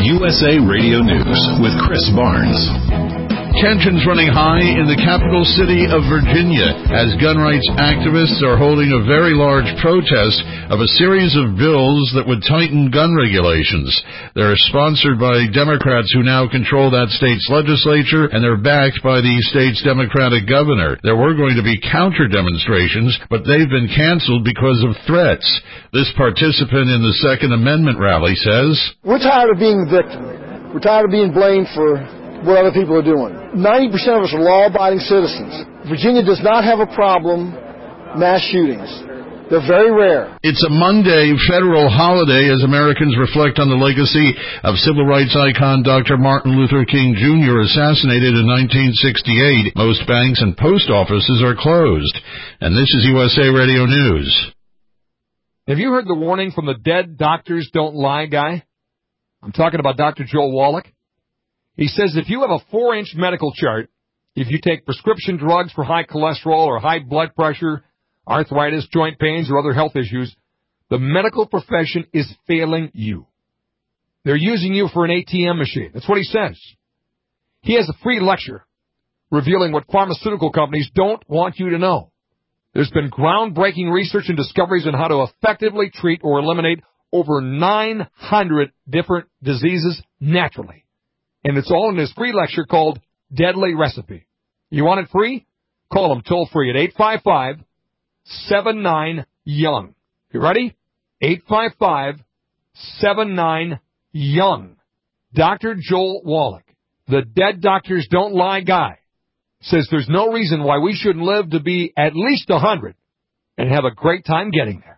USA Radio News with Chris Barnes. Tensions running high in the capital city of Virginia as gun rights activists are holding a very large protest of a series of bills that would tighten gun regulations. They're sponsored by Democrats who now control that state's legislature, and they're backed by the state's Democratic governor. There were going to be counter demonstrations, but they've been canceled because of threats. This participant in the Second Amendment rally says, "We're tired of being the victim. We're tired of being blamed for what other people are doing. 90% of us are law-abiding citizens. Virginia does not have a problem mass shootings. They're very rare." It's a Monday federal holiday as Americans reflect on the legacy of civil rights icon Dr. Martin Luther King Jr., assassinated in 1968. Most banks and post offices are closed. And this is USA Radio News. Have you heard the warning from the Dead Doctors Don't Lie guy? I'm talking about Dr. Joel Wallach. He says if you have a 4-inch medical chart, if you take prescription drugs for high cholesterol or high blood pressure, arthritis, joint pains, or other health issues, the medical profession is failing you. They're using you for an ATM machine. That's what he says. He has a free lecture revealing what pharmaceutical companies don't want you to know. There's been groundbreaking research and discoveries on how to effectively treat or eliminate over 900 different diseases naturally. And it's all in this free lecture called Deadly Recipe. You want it free? Call them toll-free at 855-79-YOUNG. You ready? 855-79-YOUNG. Dr. Joel Wallach, the Dead Doctors Don't Lie guy, says there's no reason why we shouldn't live to be at least 100 and have a great time getting there.